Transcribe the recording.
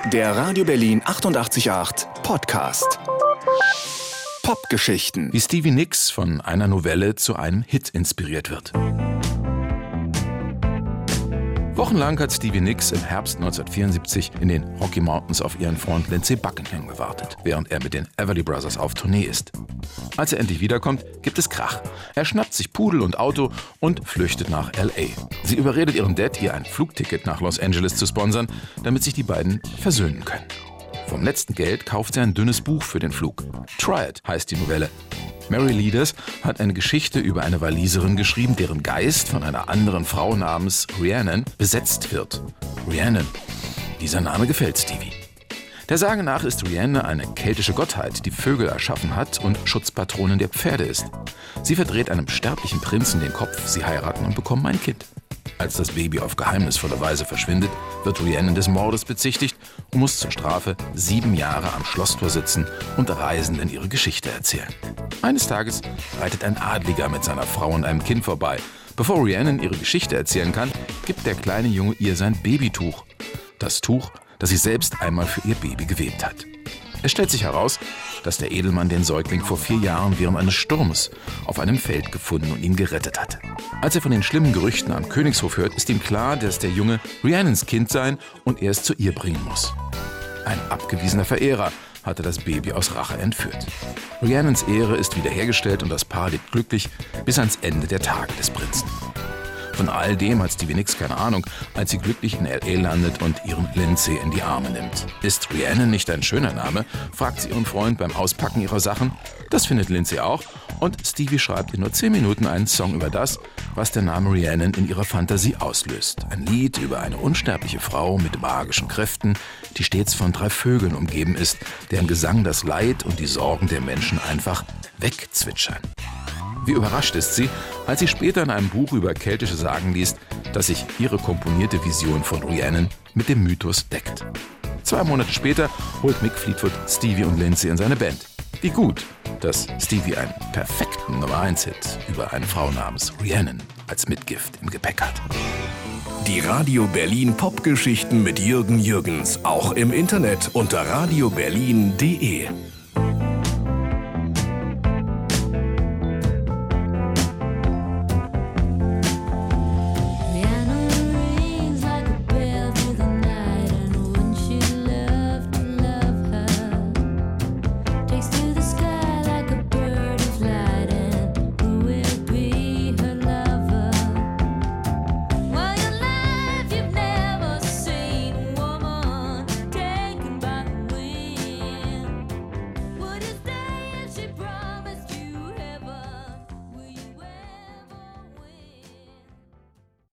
Der Radio Berlin 88.8 Podcast. Popgeschichten. Wie Stevie Nicks von einer Novelle zu einem Hit inspiriert wird. Wochenlang hat Stevie Nicks im Herbst 1974 in den Rocky Mountains auf ihren Freund Lindsey Buckingham gewartet, während er mit den Everly Brothers auf Tournee ist. Als er endlich wiederkommt, gibt es Krach. Er schnappt sich Pudel und Auto und flüchtet nach L.A. Sie überredet ihren Dad, ihr ein Flugticket nach Los Angeles zu sponsern, damit sich die beiden versöhnen können. Vom letzten Geld kauft sie ein dünnes Buch für den Flug. Try It heißt die Novelle. Mary Leaders hat eine Geschichte über eine Waliserin geschrieben, deren Geist von einer anderen Frau namens Rhiannon besetzt wird. Rhiannon, dieser Name gefällt Stevie. Der Sage nach ist Rhiannon eine keltische Gottheit, die Vögel erschaffen hat und Schutzpatronin der Pferde ist. Sie verdreht einem sterblichen Prinzen den Kopf, sie heiraten und bekommen ein Kind. Als das Baby auf geheimnisvolle Weise verschwindet, wird Rhiannon des Mordes bezichtigt und muss zur Strafe 7 Jahre am Schlosstor sitzen und Reisenden ihre Geschichte erzählen. Eines Tages reitet ein Adliger mit seiner Frau und einem Kind vorbei. Bevor Rhiannon ihre Geschichte erzählen kann, gibt der kleine Junge ihr sein Babytuch. Das Tuch, das sie selbst einmal für ihr Baby gewebt hat. Es stellt sich heraus, dass der Edelmann den Säugling vor 4 Jahren während eines Sturms auf einem Feld gefunden und ihn gerettet hatte. Als er von den schlimmen Gerüchten am Königshof hört, ist ihm klar, dass der Junge Rhiannons Kind sei und er es zu ihr bringen muss. Ein abgewiesener Verehrer hatte das Baby aus Rache entführt. Rhiannons Ehre ist wiederhergestellt und das Paar lebt glücklich bis ans Ende der Tage des Prinzen. Von all dem hat Stevie Nicks keine Ahnung, als sie glücklich in L.A. landet und ihren Lindsey in die Arme nimmt. Ist Rhiannon nicht ein schöner Name? Fragt sie ihren Freund beim Auspacken ihrer Sachen. Das findet Lindsey auch und Stevie schreibt in nur 10 Minuten einen Song über das, was der Name Rhiannon in ihrer Fantasie auslöst. Ein Lied über eine unsterbliche Frau mit magischen Kräften, die stets von 3 Vögeln umgeben ist, deren Gesang das Leid und die Sorgen der Menschen einfach wegzwitschern. Wie überrascht ist sie, als sie später in einem Buch über keltische Sagen liest, dass sich ihre komponierte Vision von Rhiannon mit dem Mythos deckt. 2 Monate später holt Mick Fleetwood Stevie und Lindsey in seine Band. Wie gut, dass Stevie einen perfekten Nummer-1-Hit über eine Frau namens Rhiannon als Mitgift im Gepäck hat. Die Radio Berlin Popgeschichten mit Jürgen Jürgens, auch im Internet unter radioberlin.de.